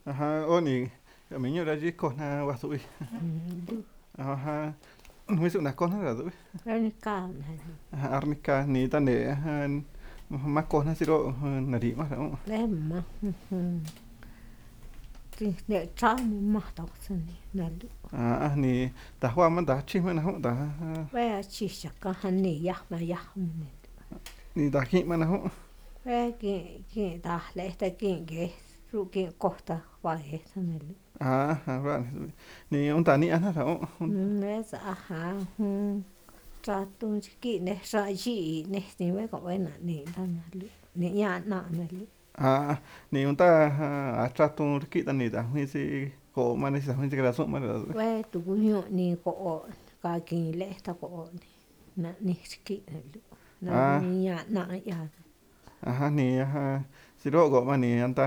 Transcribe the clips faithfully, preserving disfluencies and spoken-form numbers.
Ajá, oni mình ra gì con ha wa tụi. Ajá, nuôi sự nào con ha tụi. Arnica này. Arnica ni ta để mắc con ha siro nà đi mà không. Em mà. Thì để cho mình mà đọc xem nè. À ni ta hoa mà ta chim mà không ta. Ve chỉ chắc cái hành này ya mà ya mình. Ni ta khi mà không. Ve cái cái ta lấy ta cái cái rồi cái costa vai thế này. À, right. Ni ông ta ni ăn hả không? Nè sa ha. Cha tung cái này sa gì này thì mấy cậu ấy nè nè ta nè. Nè nhà nè nè. À, ni ông ta à trato kita ni ta huy si ko mà ni sa huy si graso mà rồi. Ve tu nhọ nè có cái cái lấy ta có nè nè cái này. Nè nhà nè ya. Ajá, ni ajá. Siro go mà ni anta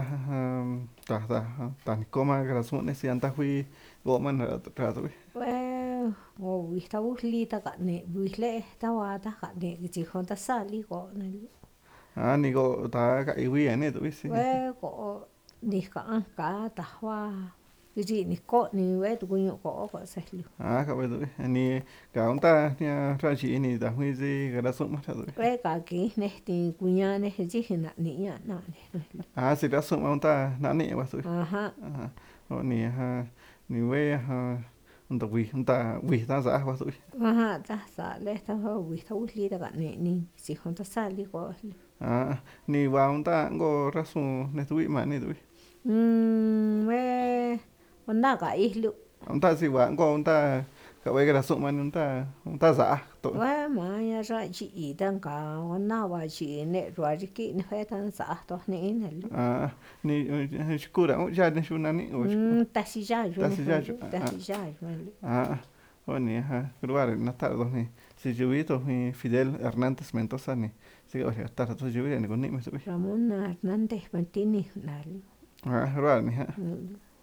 ta ta ta ni koma graso ni si anta huy go mà ra ra tụi. Ve ngô vi ta u li ta cả nè vi lệ ta wa ta cả nè cái gì không ta sa li có nè. À, ni go ta cái huy này tụi si. Ve có nè cả cả ta wa cái gì nè có nè ve tu nhọ có có sai lu. À, các bạn tụi ni cả ông ta ni ra chỉ ni ta huy si graso mà tụi. Ve cả cái nè thì cunya nè cái gì nè nè nhà nè. À, si graso mà ông ta nãy ni mà tụi. Aha. Ờ, ni ha ni ve ha ông ta huy ông ta huy ta giả mà tụi. Aha ta sa lệ ta wa vi ta u li ta cả nè nè gì không ta sa li có. À, ni vào ông ta go raso ni tụi mà ni tụi. Ừm ve con na cả ít lu. Ông ta si vào go ông ta cái vậy graso mà ông ta ông ta giả tụi. Ve mà ya ra chỉ đang cả con na wa chỉ nè rồi cái nè phải thằng sa to nè nè lu. À, ni shukura ông cha ni shuna ni. Ừm ta si ja ju Ta nè. si ja ju. Ta si ja ju nè. Ah, oni ha, lugar na tardo ni. Si juvito ni Fidel Hernández Mendoza ni. Si o sea, tardo to juvito ni con ni me subi. Ramón Hernández Martínez nè. Ah, lugar ni ha.